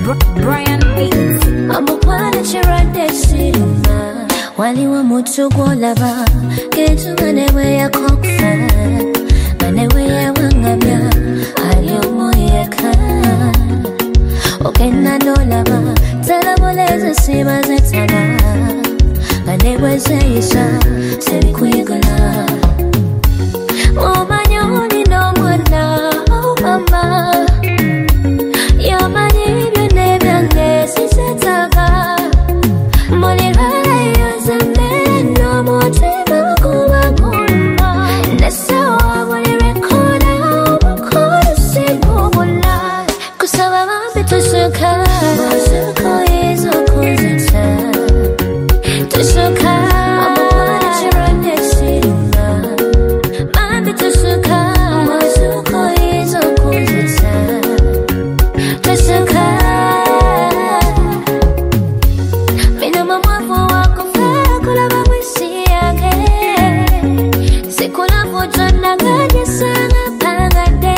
Brian Beats. Amukwana chirande siruma wali wa mutu gwolaba kintu manewe ya kokfa manewe ya wangabya ali omoyeka okena nolaba talaboleza siba zetala manewe zeisa serikuyigala omanyoni no mwana oh mama yamani byone byange sisetaga molirala yazame no mutima kuba kumba nesawa bolirekona obukolo sibubula kusaba bambi tusuka masuko izo kuzita tusuka amukwana chirande sirima bambi tusuka masuko izo kuzita tusuka mina mamwafu wako fekula bamwisi yange sikula fotona ganye sana pangade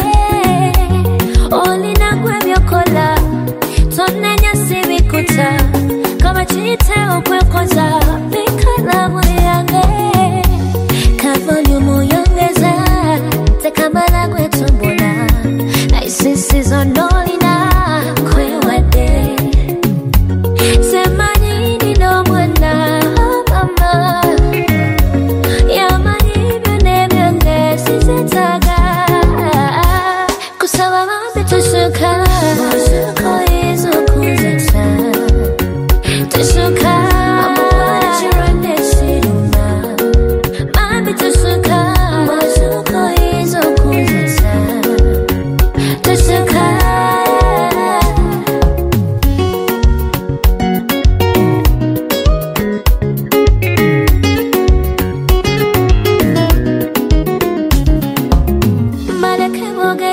olina gwebyokola tonenya sibikuta kama chite okwekoza bikalamu yange kavolumu yongeza tekamala gwetumbola naisisizo nolina kwewade semanini no mwana mama yamani byone byange sisetaga kusaba bambi tusuka masuko izo kuzita tusuka amukwana chirande sirima bambi tusuka masuko izo kuzita tusuka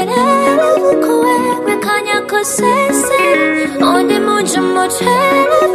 Kuwe, mekanya kusese, onde mucho mochela